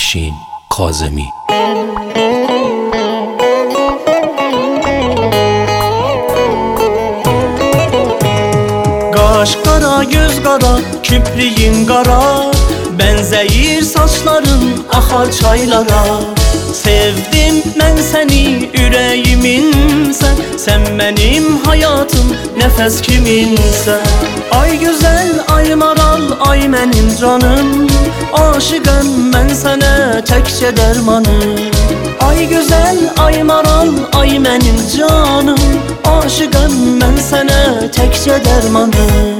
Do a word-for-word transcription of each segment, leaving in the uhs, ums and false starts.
Afşin Kazemi. Qaş qara, göz qara, kipriyin qara, benzeyir saçların axar çaylara. Sevdim mən səni, ürəyiminsən, sən mənim hayatım, nəfəs kiminsən. Ay gözəl, ay maral, ay mənim canım, aşıqəm mən sənə təkcə dərmanım. Ay gözəl, ay maral, ay mənim canım, aşıqəm mən sənə təkcə dərmanım.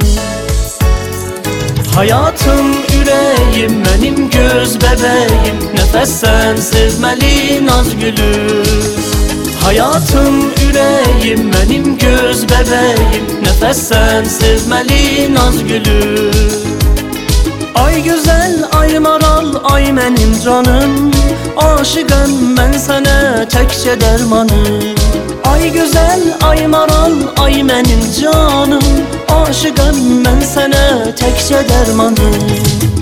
Hayatım, ürəyim, mənim göz bəbəyim, nəfəs sənsiz məli naz gülüm. Hayatım, ürəyim, mənim göz bəbəyim, nəfəs sənsiz məli naz gülüm. Ay gözəl, ay maral, ay mənim canım, aşıqəm mən sənə təkcə dərmanım. Ay gözəl, ay maral, ay mənim canım, aşıqəm mən sənə təkcə dərmanım.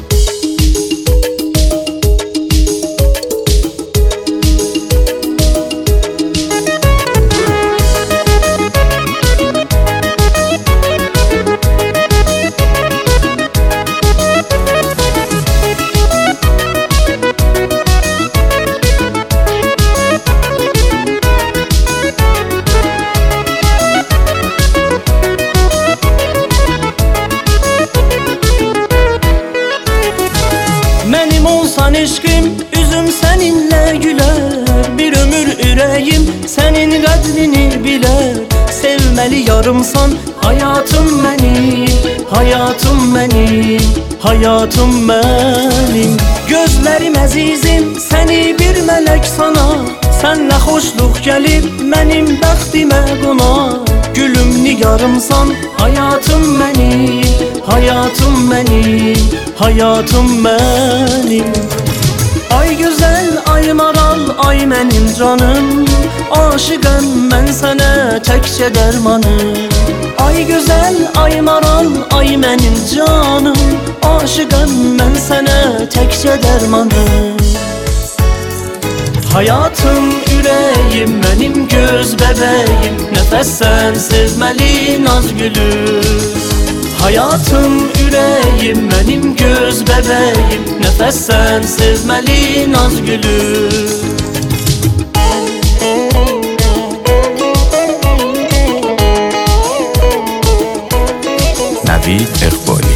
Mənim olsan eşqim, üzüm səninlə gülər, bir ömür ürəyim sənin qədrini bilər. Sevməli yarımsan, hayatım mənim, hayatım mənim, hayatım mənim. Gözlərim əzizim, səni bir mələk sana, sənlə xoşluq gəlib mənim bəxtimə qonaq. Gülüm nigarımsan, hayatım mənim, hayatım mənim, hayatım mənim. Ay gözəl, ay maral, ay mənim canım, aşıqəm mən sənə təkcə dərmanım. Ay gözəl, ay maral, ay mənim canım, aşıqəm mən sənə təkcə dərmanım. Hayatım, ürəyim, mənim göz bəbəyim, nəfəs sənsiz məli naz gülüm. Hayatım, ürəyim, mənim göz bəbəyim, nəfəs sənsiz məli naz gülüm. Navid Iqbali.